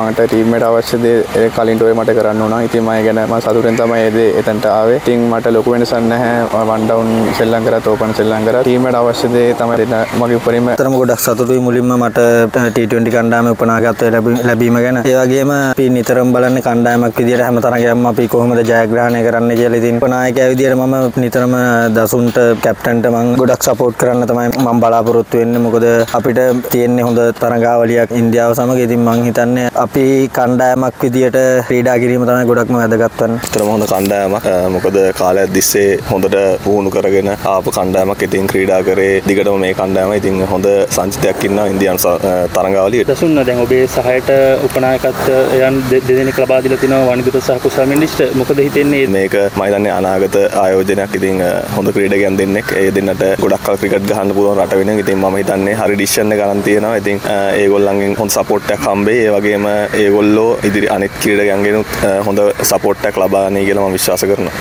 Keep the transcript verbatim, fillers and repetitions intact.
මට ටීම් එකට අවශ්‍ය දේ කලින්ට ඔය මට කරන්න උනා. ඉතින් මම ගැන මම සතුටෙන් තමයි ඒ දේ එතනට ආවේ. ඉතින් මට ලොකු වෙනසක් නැහැ. වන් ඩවුන් සෙල්ලම් කරත් ඕපන් සෙල්ලම් කරත් ටීම් එකට අවශ්‍ය දේ තමයි දෙන්න මගේ උපරිම. අතරම ගොඩක් සතුටුයි මුලින්ම මට ටී ට්වෙන්ටි කණ්ඩායමේ උපනායකත්වය ලැබීම ගැන. ඒ වගේම අපි නිතරම බලන්නේ කණ්ඩායමක් විදියට හැම තරගයක්ම අපි කොහොමද ජයග්‍රහණය කරන්නේ කියලා. ඉතින් උපනායකයා විදියට මම නිතරම දසුන්ට කැප්ටන්ට මම ගොඩක් සපෝට් කරන්න තමයි මම බලාපොරොත්තු වෙන්නේ. මොකද අපිට තියෙන්නේ හොඳ තරගාවලියක් ඉන්දියාව සමග. ඉතින් මම හිතන්නේ අපි කණ්ඩායමක් විදියට ක්‍රීඩා කිරීම තමයි ගොඩක්ම වැදගත් වන්නේ. ඒතරම හොඳ කණ්ඩායමක්. මොකද කාලයක් තිස්සේ හොඳට පුහුණු කරගෙන ආපු කණ්ඩායමක්. ඉතින් ක්‍රීඩා කරේ දිගටම මේ කණ්ඩායම. ඉතින් හොඳ සංචිතයක් ඉන්නවා ඉන්දියානු තරගාවලියට. දසුන් දැන් ඔබේ සහයට උපනායකත්වයන් දෙදෙනෙක් ලබා දීලා තිනවා වනිදුත සහ කුසල් මෙන්ඩිස්ට. මොකද හිතෙන්නේ මේක මම හිතන්නේ අනාගත ආයෝජනයක්. ඉතින් හොඳ ක්‍රීඩකයන් දෙන්නෙක්. ඒ දෙන්නට ගොඩක් කල් ක්‍රිකට් ගහන්න පුළුවන් රට වෙන. ඉතින් මම හිතන්නේ හරි ඩිසිෂන් එක ගන්න තියෙනවා. ඉතින් ඒගොල්ලන්ගෙන් හොඳ සපෝට් එකක් හම්බෙයි. ඒ වගේම ඒගොල්ලෝ ඉදිරි අනිත් ක්‍රීඩකයන්ගෙනුත් හොඳ සපෝට් එකක් ලබා ගන්නයි කියලා මම විශ්වාස කරනවා.